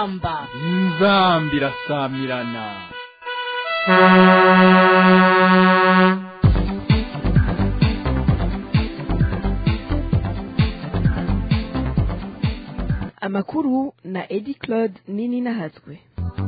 inzamba irasamirana. Amakuru na Edi Claude Nini Nahatswe.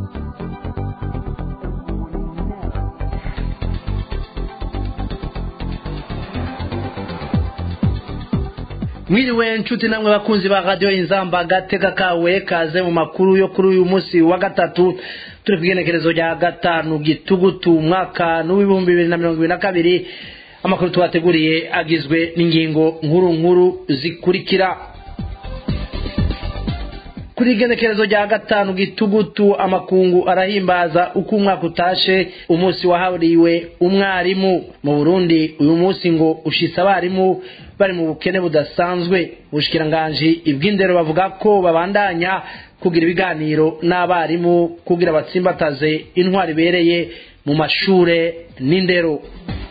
Mwiriwe nshuti namwe bakunzi ba radio Inzamba gateka kawe kaze mu makuru yo kuri uyu munsi wa gatatu turi kugenekerezo rya gatanu gitugutu umwaka n'ibihumbi 2022. Amakuru twateguriye agizwe n'ingingo nkuru zikurikira. Kuri genekerezo rya gatanu gitugutu amakungu arahimbaza uko umwaka utashe, umunsi wahariwe umwarimu mu Burundi. Uyu munsi ngo ushitsa abarimu bari mu bukene budasanzwe. Ubushikiranganje ibw'indero bavuga ko babandanya kugira ibiganiro n'abarimu kugira batsimbataze intwari bereye mu mashure n'indero.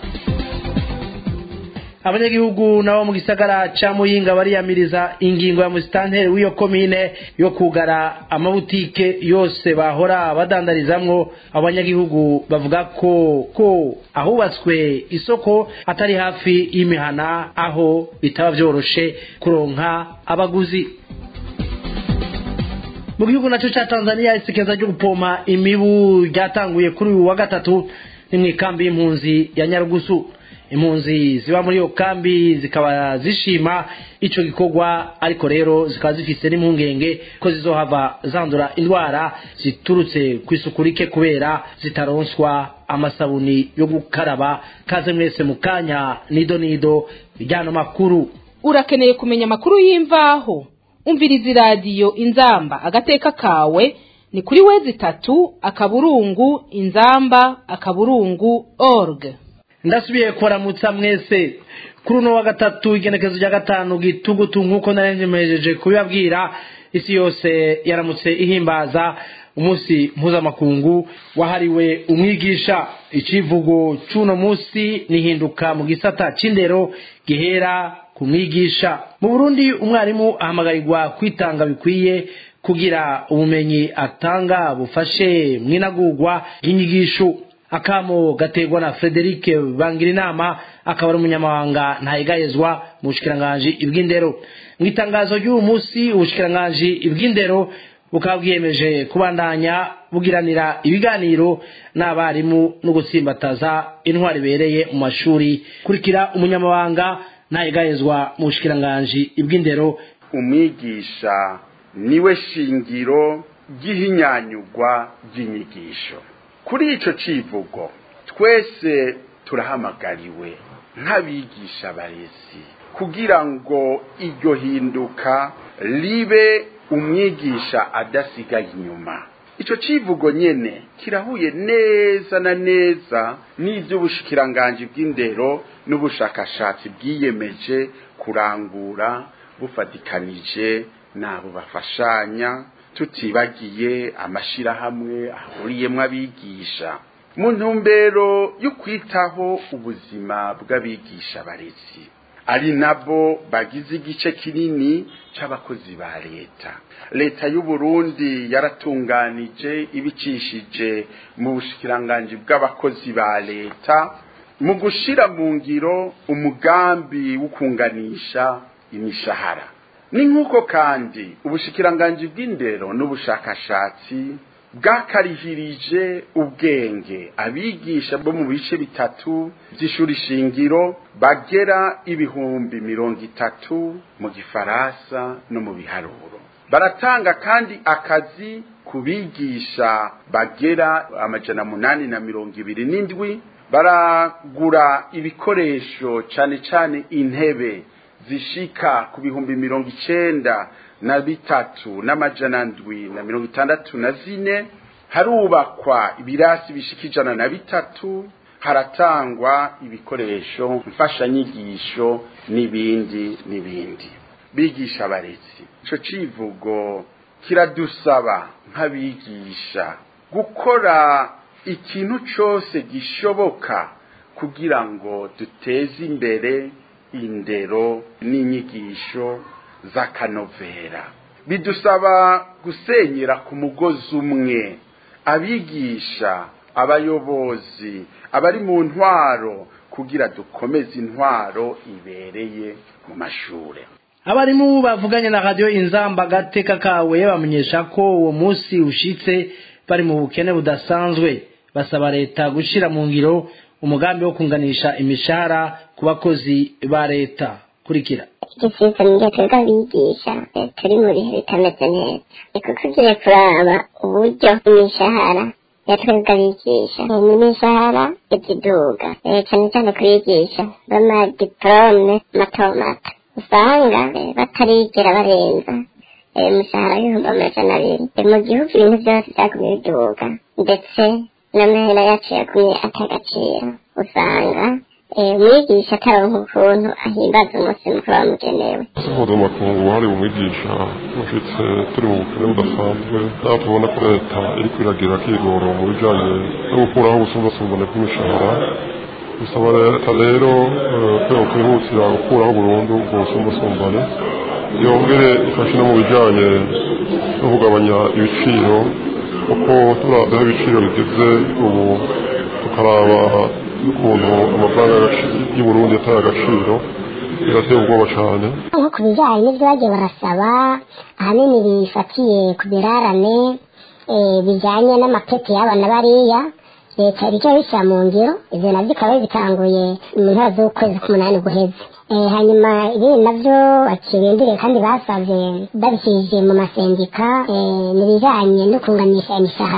Abanyagihugu nabo mu gisagara ca Muyinga bariyamiriza ingingo ya musitanteri w'iyo komine yo kugara amabutike yose bahora badandarizamwo. Abanyagihugu bavuga ko ahubatswe isoko atari hafi y'imihana, aho bitaba vyoroshe kuronka abaguzi. Mu gihugu naco ca Tanzania isekeza ryo gupoma imibu ryatanguye kuri uyu wa gatatu ni mw'ikambi y'impunzi ya Nyarugusu. Impunzi ziba muri yo kambi zikaba zishima ico gikorwa, ariko rero zikaba zifise n'impungenge ko zizohava zandura indwara ziturutse kwisukurike kubera zitaronswa amasabuni yo gukaraba. Kaze mwese mukanya nido bijyano makuru. Urakeneye kumenya makuru y'imvaho? Umviriza radio Inzamba agateka kawe ni kuri wezi3.inzamba.org. Ndasubiye kuramutsa mwese kuri uno wa gatatu igenekezo rya gatanu gitugutu nkuko narengemejeje kubibabwira. Isi yose yaramutse ihimbaza umunsi mpuzamakungu wahariwe umwigisha. Icivugo c'uno munsi nihinduka mu gisata c'indero gihera ku mwigisha. Mu Burundi umwarimu ahamagarirwa kwitanga bikwiye kugira ubumenyi atanga bufashe mwinagurwa y'inyigisho. Akamo gategwa na Frederic Bangirinama, akaba ari umunyamabanga ntayigayezwa mu bushikiranganje ibw'indero. Mwitangazo ry'uyu munsi ubushikiranganje ibw'indero bukabwiyemeje kubandanya bugiranira ibiganiro n'abarimu no gutsimbataza intwari bereye mu mashuri. Kurikira umunyamabanga ntayigayezwa mu bushikiranganje ibw'indero. Umwigisha niwe shingiro gihinyanyugwa ry'inyigisho. Kuri ico civugo twese turahamagariwe nk'abigisha barezi kugira ngo iryo hinduka libe umwigisha adasigaye inyuma. Ico civugo nyene kirahuye neza na neza n'ivy'ubushikiranganje bw'indero n'ubushakashatsi bwiyemeje kurangura bufatikanije nabo bafashanya, tutibagiye amashirahamwe ahuriyemwe abigisha mu ntumbero yo kwitaho ubuzima bw'abigisha barezi, ari nabo bagize igice kinini c'abakozi ba leta. Leta y'u Burundi yaratunganije ibicishije mu bushikiranganje bw'abakozi ba leta mu gushira mu ngiro umugambi w'ukunganisha imishahara. Ni nkuko kandi ubushikiranganje bw'indero n'ubushakashatsi bwakarihirije ubwenge abigisha bo mu bice bitatu by'ishuri shingiro bagera 30,000 mu gifaransa no mu biharuro. Baratanga kandi akazi kubigisha bagera 827. Baragura ibikoresho cane intebe zishika ku 93,764. Harubakwa ibirasi bishika 103. Haratangwa ibikoresho mfashanyigisho n'ibindi. Bigisha barezi, ico civugo kiradusaba nk'abigisha gukora ikintu cyose gishoboka kugira ngo duteze imbere indero n'inyigisho z'akanovera. bidusaba gusenyera ku mugozi umwe, abigisha, abayobozi, abari mu ntwaro, kugira dukomeze intwaro ibereye mu mashure. Abarimu bavuganye na radio Inzamba agateka kawe bamenyesha ko uwo munsi ushitse bari mu bukene budasanzwe, basaba leta gushira mu ngiro umugambi wo kunganisha imishahara ku bakozi ba leta. Kurikira igisiza mu gihe bigisha turi muri bitameze neza, eko kugira kuraba uburyo imishahara yatwebwe bigisha imishahara ikiduga cyane cyane kubigisha b'amadiplome mato mato usanga batarigera barenza imishahara y'ibihumbi 200. Mu gihugu ibintu byose byagumye biduga ndetse n'amahera yacu yagumye atagaciro, usanga umwigisha ataronka ukuntu ahimbaza umunsi mukuru wamugenewe. Sihora amakungu hari umwigisha ushitse turi mu bukene budasanzwe, naho tubona ko leta iri kwiragira akigoro mu bijanye no gukuraho ubusumbasumbane bw'imishahara. Bisaba leta rero ko yokwihutira gukuraho burundu ubwo busumbasumbane, yongere ifashe no mu bijanye no kugabanya ibiciro, kuko turaho ibiciro bigeze ubu tukaraba ukuntu amafaranga y'u Burundi yataye agaciro, birateye ubwoba cyane. Nko ku bijyanye n'ibyo bagiye barasaba ahanini bifatiye ku birarane bijyanye n'amapeti y'abana bariya, leta iricyo bishyira mu ngiro, ibyo nabyo bikaba bitanguye mu mpera z'ukwezi k'umunani guheze. Hanyuma ibindi nabyo bakibindiriye kandi basabye babishyije mu masendika ni ibijyanye no kunganisha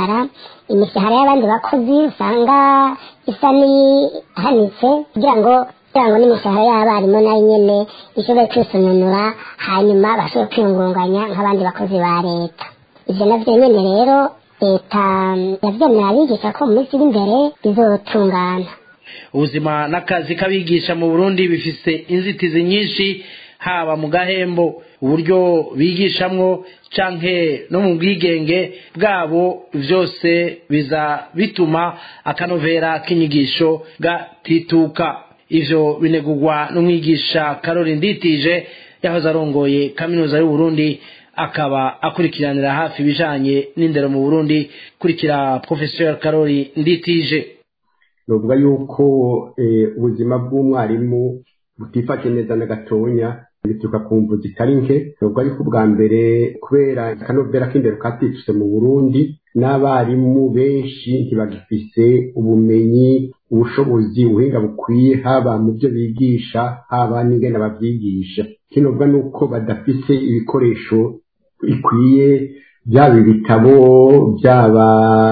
imishahara y'abandi bakozi usanga isa n'ihanitse, kugira ngo n'imishahara y'abarimu nayo nyene ishobore kwisononora, hanyuma bashobore kwiyungunganya nk'abandi bakozi ba leta. Ivyo navyo nyene rero leta yavyemera abigisha ko mu minsi iri imbere bizotungana. Ubuzima n'akazi k'abigisha mu Burundi bifise inzitizi nyinshi, haba mu gahembo, uburyo bigishamwo canke no mu bwigenge bwabo, vyose biza bituma akanovera k'inyigisho gatituka. Ivyo binegurwa n'umwigisha Karori Nditije yahoze arongoye kaminuza y'u Burundi, akaba akurikiranira hafi bijanye n'indero mu Burundi. Kurikira Professeur Karori Nditije. Novuga yuko ubuzima bw'umwarimu butifashe neza na gatonya, bituruka ku mvu zitari nke. Novuga yuko bwa mbere kubera akanovera k'indero katituse mu Burundi, n'abarimu benshi ntibagifise ubumenyi, ubushobozi, ubuhinga bukwiye, haba mu byo bigisha haba n'ingene bavyigisha. Kinovuga nuko badafise ibikoresho bikwiye, byaba ibitabo, byaba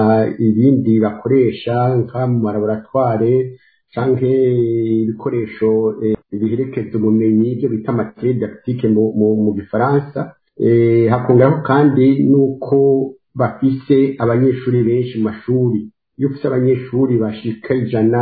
ibindi bakoresha nka mu laboratoire canke ibikoresho biherekeza ubumenyi, ibyo bita matériel didactique mu Gifaransa. Hakongeraho kandi nuko bafise abanyeshuri benshi mu mashuri. Iyo ufise abanyeshuri bashika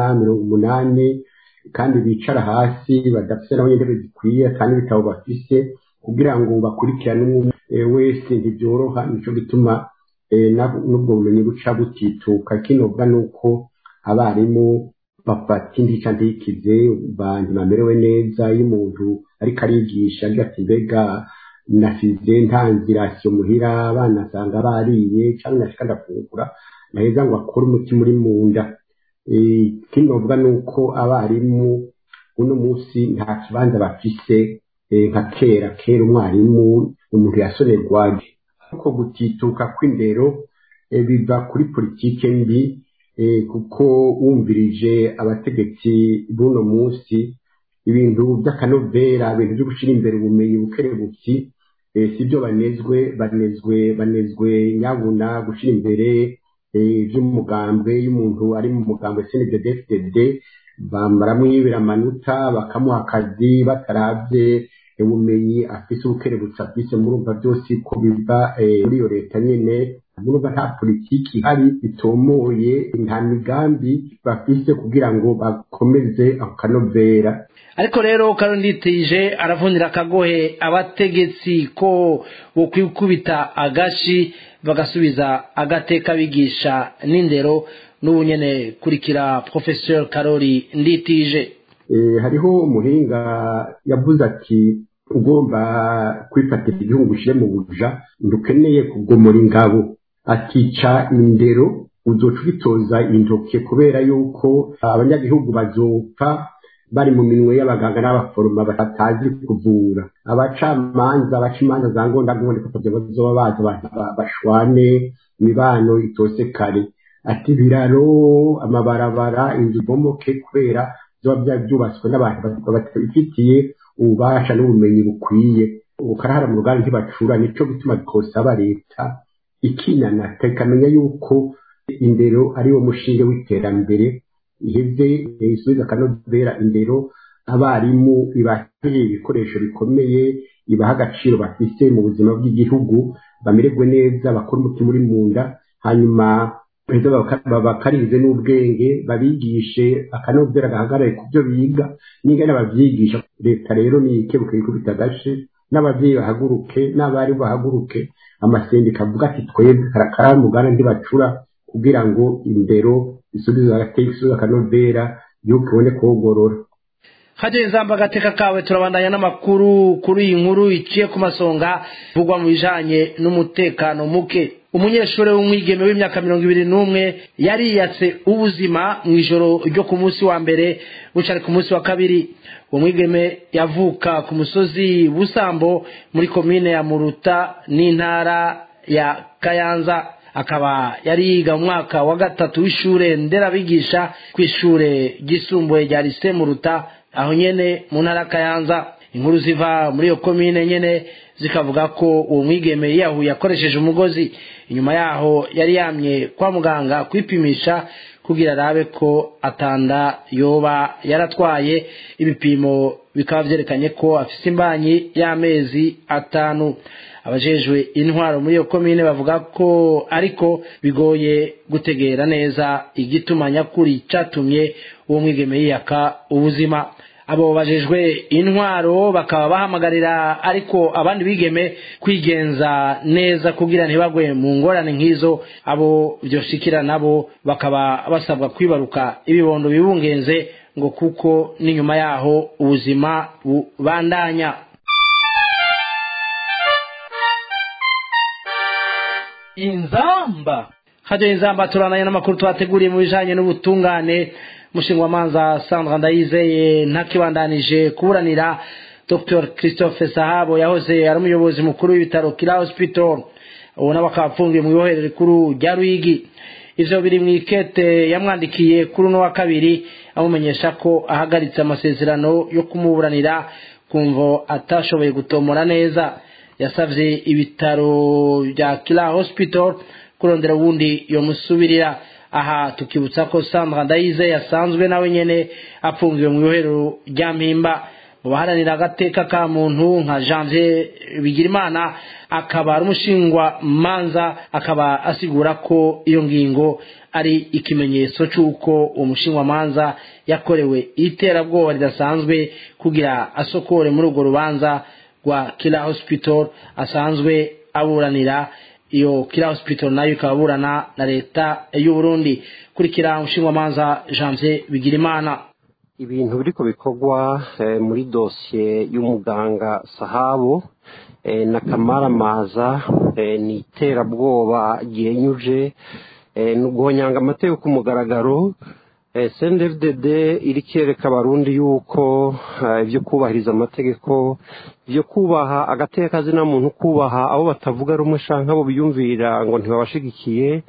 180 kandi bicara hasi badafise nabo intebe zikwiye kandi ibitabo bafise kugira ngo bakurikirane wese ntibyoroha, nico gituma n'ubwo bumenyi buca butituka. Kinovuga nuko abarimu bafata indica ndikize bandi bamerewe neza. Iyo umuntu ariko arigisha agira ati mbega nasize ntanzirasiyo muhira, abana asanga bariye cyangwa nashika ndafungura, naheza ngo akore umutima uri mu nda. Kinovuga nuko abarimu uno munsi nta kibanza bafise nka kera umwarimu umuntu yasonerwaje. Uko gutituka kw'indero biva kuri politike mbi, kuko wumvirije abategetsi buno munsi ibintu by'akanovera, ibintu byo gushira imbere ubumenyi bukerebutsi, sibyo banezwe nyabuna gushira imbere by'umugambwe. y'umuntu ari mu mugambwe CNDD-FDD baramwibira amanota bakamuha akazi bataravye ubumenyi afise, ubukerebutsi afise. Murumva byose ko biva muri iyo leta nyene. Murumva nta politiki hari itomoye, nta migambi bafise kugira ngo bakomeze akanovera. Ariko rero Karori Nditije aravunira akagohe abategetsi ko bo kwikubita agashi bagasubiza agateka bigisha n'indero n'ubunyene. Kurikira Professeur Karori Nditije. Hariho umuhinga yavuze ati ugomba kwifatira igihugu ushyire mu buja ndukeneye kugomora ingabo akica indero uzoca ubitoza intoke kubera yuko abanyagihugu bazopfa bari mu minwe y'abaganga n'abaforoma batazi kuvura abacamanza baca imanza za ngondagonde kuko bazoba baza bashwane imibano itose kare ati biraro amabarabara inzu bomoke kubera zoba byubatswe n'abantu babifitiye ububasha n'ubumenyi bukwiye ukarahara mu ruganda ntibacura nico gituma bikosaba leta ikinana ikamenya yuko indero ari wo mushinge w'iterambere iheze isubiza akanovera indero abarimu ibahe ibikoresho bikomeye ibaha agaciro bafise mu buzima bw'igihugu bamererwe neza bakora umutima uri mu nda hanyuma babakaririze n'ubwenge babigishe akanovera gahagarare ku byo biga n'ingana babyigisha leta rero nikebuke ikubita agashe n'abavyeyi bahaguruke n'abari bahaguruke amasendika avuga ati twebwe karakara mugana ntibacura kugira ngo indero isubize akanovera yuko ibone kogorora Haje nzamba gateka kawe turabandanya n'amakuru kuri iyi nkuru iciye ku masonga vugwa mu bijanye n'umutekano muke umunyeshuri w'umwigeme w'imyaka 21 yariyatse ubuzima mu ijoro ryo ku munsi wa mbere bucari ku munsi wa kabiri uwo mwigeme yavuka ku musozi Busambo muri komine ya Muruta n'intara ya Kayanza akaba yariga umwaka wa gatatu w'ishure nderabigisha kw'ishure gisumbuye rya Lycée Muruta aho nyene mu ntara Kayanza inkuru ziva muri iyo komine nyene zikavuga ko uwo mwigeme yahuye akoresheje umugozi inyuma yaho yari yamye kwa muganga kwipimisha kugira arabe ko atanda yoba yaratwaye ibipimo bikaba vyerekanye ko afise imbanyi y'amezi 5 abajejwe intwaro muri iyo komine bavuga ko ariko bigoye gutegera neza igituma nyakuri catumye uwo mwigeme yiyaka ubuzima abo bajejwe intwaro bakaba bahamagarira ariko abandi bigeme kwigenza neza kugira ntibagwe mu ngorane nk'izo abo byoshikira nabo bakaba basabwa kwibaruka ibibondo bibungenze ngo kuko n'inyuma yaho ubuzima bubandanya inzamba haje inzamba turananya n'amakuru twateguriye mu bijanye n'ubutungane mushingwamanza Sandra Ndayizeye ntakibandanije kuburanira Dr Christophe Sahabo yahoze ari umuyobozi mukuru w'ibitaro Kira Hospital ubona bakapfungiye mu ibohero rikuru rya Ruyigi ivyo biri mu ikete yamwandikiye kuri no wa kabiri amumenyesha ko ahagaritse amasezerano yo kumuburanira kumvo atashoboye gutomora neza yasavye ibitaro bya Kira Hospital kurondera wundi yo musubirira aha tukibutsa ko Sandra Ndayizeye yasanzwe nawe nyene apfungiwe mu ibohero rya Mpimba mu baharanira agateka ka muntu nka Janvier Bigirimana akaba ari umushingwa manza akaba asigura ko iyo ngingo ari ikimenyetso cy'uko umushingwa manza yakorewe iterabwoba ridasanzwe kugira asokore muri urwo rubanza rwa Kira Hospital asanzwe aburanira iyo Kira Hospital nayo ikaburana na leta y'u Burundi kurikira umushingwa manza Janvier Bigirimana ibintu biriko bikorwa muri dossier y'umuganga Sahabo na Kamaramaza ni iterabwoba ryenyuje n'uguhonyanga amategeko ku mugaragaro CNDD iri kereka abarundi yuko ibyo kubahiriza amategeko ibyo kubaha agateka zina muntu kubaha abo batavuga rumwe shanka abo biyumvira ngo ntibabashigikiye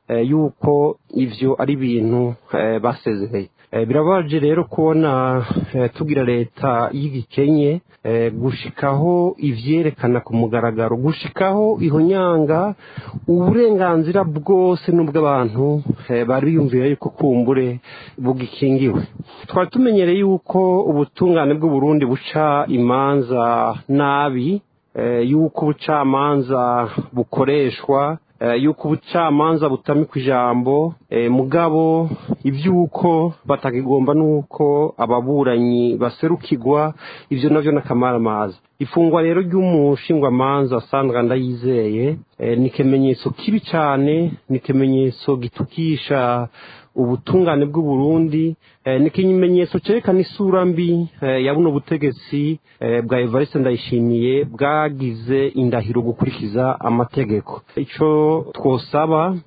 yuko ivyo ari ibintu basezereye birabaje rero kubona tugira leta y'igikenye gushikaho ivyerekana ku mugaragaro gushikaho ihonyanga uburenganzira bwose n'ubw'abantu bari biyumvira yuko kumbure bugikingiwe twari tumenyereye yuko ubutungane bw'u Burundi buca imanza nabi yuko ubucamanza bukoreshwa yuko ubucamanza butamikwa ijambo mugabo ivyuko batakigomba nuko ababuranyi baserukirwa ivyo navyo n'akamaramaza ifungwa rero ry'umushingwamanza Sandra Ndayizeye ni kimenyetso kibi cyane ni kimenyetso gitukisha ubutungane bw'u Burundi ni ikimenyetso cerekana isura mbi ya buno butegetsi bwa Evariste Ndayishimiye bwagize indahiro gukurikiza amategeko. Ico twosaba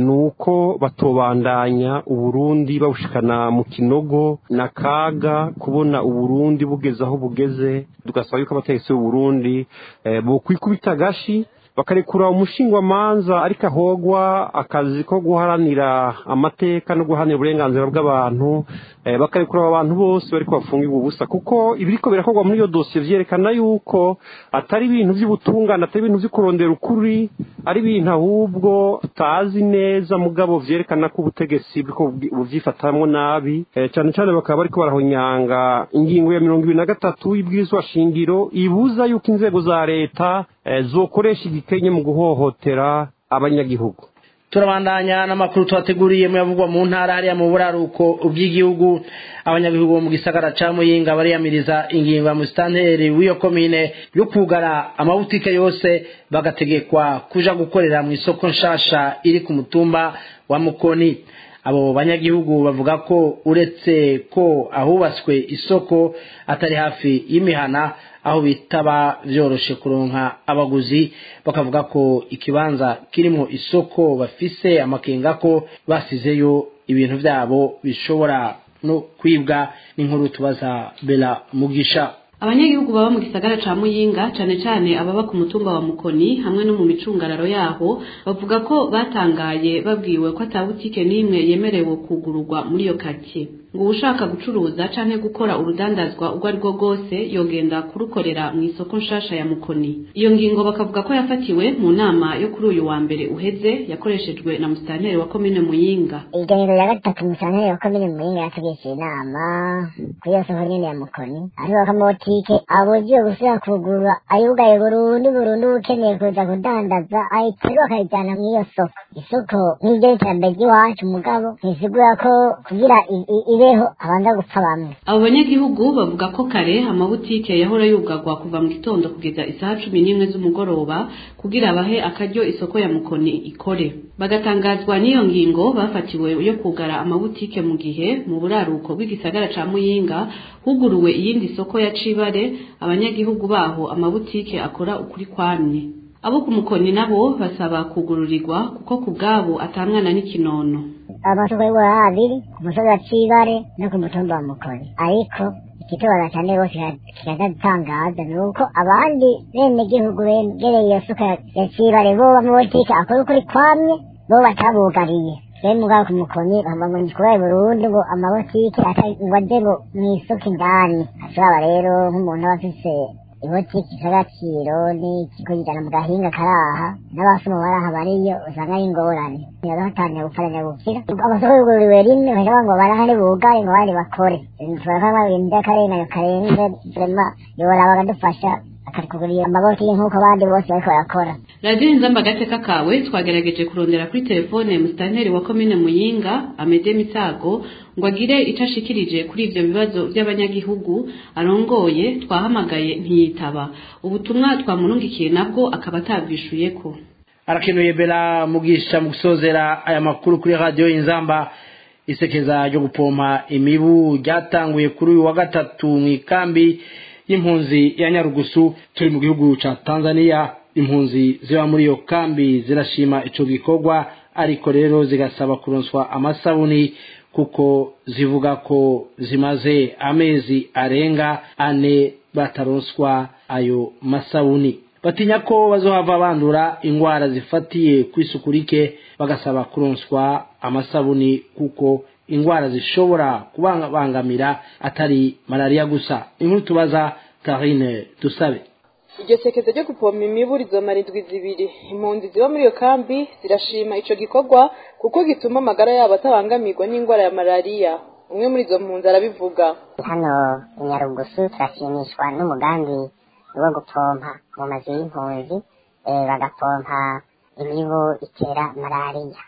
nuko batobandanya Uburundi babushikana mu kinogo na kaga kubona Uburundi bugeze aho bugeze. Tugasaba yuko abategetsi b'u Burundi bo kwikubita gashi bakarekura umushingwa manza ariko ahogwa akazi ko guharanira amateka no guharanira uburenganzira bw'abantu, bakarekura abantu bose bariko bafungirwa ubusa, kuko ibiriko birakorwa muri iyo dossier vyerekana yuko atari ibintu by'ubutungane, atari ibintu byo kurondera ukuri, ari ibintu ahubwo tutazi neza mugabo vyerekana ko ubutegetsi bwiko buvyifatamwo nabi, cyane cyane bakaba bariko barahonyanga ingingo ya 23 y'ibwirizwa shingiro ibuza yuko inzego za leta zokoresha igikenye mu guhohotera abanyagihugu. Turabandanya n'amakuru twateguriye mu yavugwa mu ntara hariya mu buraruko ubw'igihugu. Abanyagihugu mu gisagara ca Muyinga bariyamiriza ingingo ya musitanteri w'iyo komine yo kugara amabutike yose bagategekwa kuja gukorera mu isoko nshasha iri ku mutumba wa Mukoni. Abo banyagihugu bavuga ko uretse ko ahubatswe isoko atari hafi y'imihana aho bitaba vyoroshe kuronka abaguzi, bakavuga ko ikibanza kirimo isoko bafise amakenga ko basizeyo ibintu vyabo bishobora no kwibwa. N'inkuru tubaza Bela Mugisha. Abanyagihugu baba mu gisagara ca Muyinga cane cane ababa ku mutumba wa Mukoni hamwe no mu micungararo yaho bavuga ko batangaye babwiwe ko atabutike nimwe yemerewe kugururwa muri iyo quartier, ngo ushaka gucuruza canke gukora urudandazwa ubwo ari bwo rwose yogenda kurukorera mu isoko nshasha ya Mukoni. Iyo ngingo bakavuga ko yafatiwe mu nama yo kuri uyu wa mbere uheze yakoreshejwe na musitanteri wa komine Muyinga. Iganiro ya gatatu musitanteri wa komine Muyinga yategetse inama kuri iyo soko nyene ya Mukoni, ariho akamotike abogiye gusubira kugura ayugaye burundu ukeneye kuza kudandaza ayiterwa akayijyana mu iyo soko. Isoko nk'iryo iterambere ry'iwacu mugabo ntisigura ko kugira ibeho abanza gupfa bamwe. Abo banyagihugu bavuga ko kare amabutike yahora yugarwa kuva mu gitondo kugeza isaha 11 z'umugoroba kugira bahe akaryo isoko ya Mukoni ikore. Bagatangazwa n'iyo ngingo bafatiwe yo kugara amabutike mu gihe mu buraruko bw'igisagara ca Muyinga huguruwe iyindi soko ya Cibare, abanyagihugu baho amabutike akora ukuri kwamye. Abo ku Mukoni nabo basaba kugururirwa kuko kubgabo atamwana n'ikinono. Amasoko y'ubura abiri ku musozi wa Cibare no ku mutumba wa Mukoni, ariko ikitubara cyane bose kiratangaza nuko abandi bene gihugu begereye iyo soko ya Cibare bo amabutike akora ukuri kwamye bo batabugariye. Mugabo ku Mukoni bamwe ni kubaye burundu ngo amabutike atangwaje ngo mw'isoko indani. Ashobora rero nk'umuntu abafise ibotike isagaciro n'ikigo kijana mu gahinga karaha n'abasoma baraha bariyo usanga ari ingorane yabatanya gufaranya gukira. Amasoko y'uguriwe rimwe bahera ngo barahari bugaye ngo bari bakore nshobora kama ibintu by'akarengane karenze vraiment yoraba bakadufasha akatugurira amabotike nk'uko abandi bose bariko barakora. Radio Inzamba Gateka kawe twagerageje kurondera kuri telefone musitanteri wa komine Muyinga Amede Misago ngo agire icashikirije kuri ivyo bibazo by'abanyagihugu arongoye, twahamagaye ntiyitaba. Ubutumwa twamurungikiye nabwo akaba atavishuyeko. Arakenuye Bela Mugisha mu gusozera aya makuru kuri Radio Inzamba. Isekeza ryo gupompa imibu ryatanguye kuri uyu wa gatatu mu ikambi y'impunzi ya Nyarugusu turi mu gihugu ca Tanzania. Impunzi ziba muri iyo kambi zirashima ico gikorwa, ariko rero zigasaba kuronswa amasabuni kuko zivuga ko zimaze amezi arenga 4 bataronswa ayo masabuni. Batinya ko bazohava bandura ingwara zifatiye kwisukurike, bagasaba kuronswa amasabuni kuko ingwara zishobora kubangamira atari malaria gusa. Inkuru tubaza Karine Dusabe. Iryo sekeza ryo gupompa imibu rizomara indwi zibiri. Impunzi ziba muri iyo kambi zirashima ico gikorwa kuko gituma amagara yabo atabangamirwa n'ingwara ya malaria. Umwe muri izo mpunzi arabivuga. Hano Nyarugusu turashimishwa n'umugambi wo gupompa mu mazu y'impunzi, bagapompa imibu itera malaria.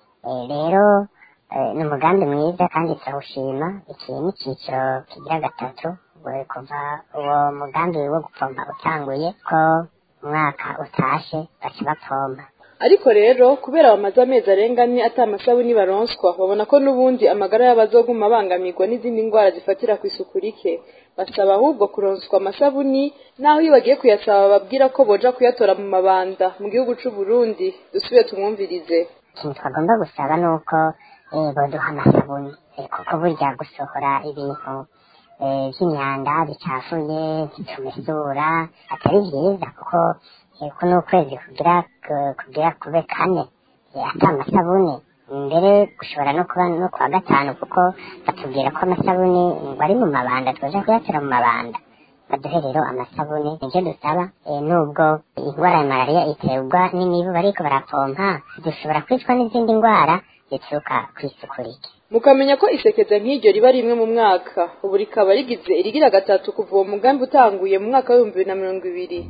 Rero ni umugambi mwiza kandi turawushima. Iki ni iciciro kigira gatatu kuva uwo mugambi wo gupompa utanguye ko umwaka utashe baca bapompa. ariko rero kubera bamaze amezi arenganye ata amasabuni baronswa babona ko n'ubundi amagara y'abazoguma bangamirwa n'izindi ndwara zifatira ku isuku rike basaba ahubwo kuronswa amasabuni naho iyo bagiye kuyasaba babwira ko boja kuyatora mu mabanda mu gihugu c'u Burundi. Dusubiye tumwumvirize. ikintu twagomba gusaba ni uko boduha amasabuni kuko burya gusohora ibintu by'imyanda bicafuye bitumesura atari byiza kuko n'ukwezi kugira kube kane ata amasabuni mbere gushobora no kuba no kuwa gatanu kuko batubwira ko amasabuni ngo ari mu mabanda twaje kuyatora mu mabanda baduhe rero amasabuni nivyo dusaba nubwo indwara ya malariya iterwa n'imibu bariko barapompa dushobora kwicwa n'izindi ndwara zituruka kw'isuku rike. Mukamenya ko isekeza nk'iryo riba rimwe mu mwaka ubu rikaba rigize irigira gatatu kuva uwo mugambi utanguye mu mwaka wa 2020.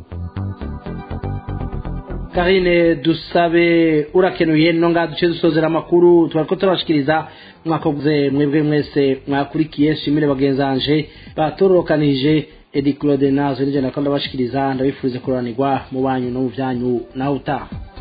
Karine Dusabe urakenuye no ngaduce dusozera amakuru twariko turabashikiriza mwakoze mwebwe mwese mwakurikiye shimire bagenzanje batorokanije Edi Claude Nazo nije nakanda bashikiriza ndabifurize kuranirwa mu banyu no mu byanyu naho utaha.